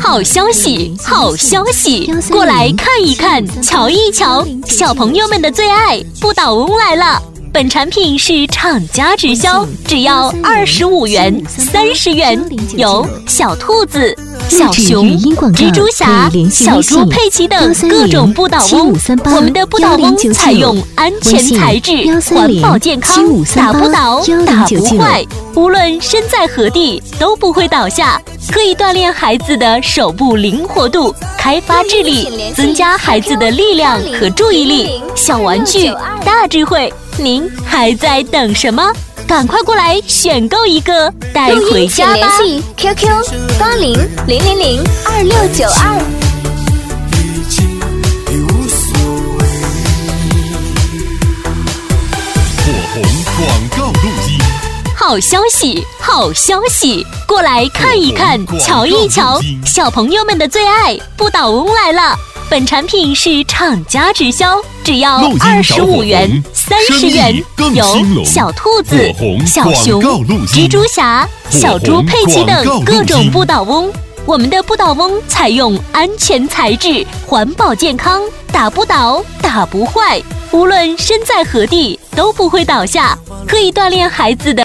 好消息，好消息！过来看一看，瞧一瞧，小朋友们的最爱不倒翁来了。本产品是厂家直销，只要25元、30元，有小兔子、小熊、蜘蛛侠、小猪佩奇等各种不倒翁。我们的不倒翁采用安全材质，环保健康，打不倒，打不坏，无论身在何地都不会倒下，可以锻炼孩子的手部灵活度，开发智力，增加孩子的力量和注意力。小玩具，大智慧。您还在等什么？赶快过来选购一个带回家吧！ 联系 QQ8000002692。 火红广告录音。 好消息，好消息！过来看一看，瞧一瞧，小朋友们的最爱不倒翁来了。本产品是厂家直销，只要25元、30元，有小兔子、小熊、蜘蛛侠、小猪佩奇等各种不倒翁。我们的不倒翁采用安全材质，环保健康，打不倒，打不坏，无论身在何地都不会倒下，可以锻炼孩子的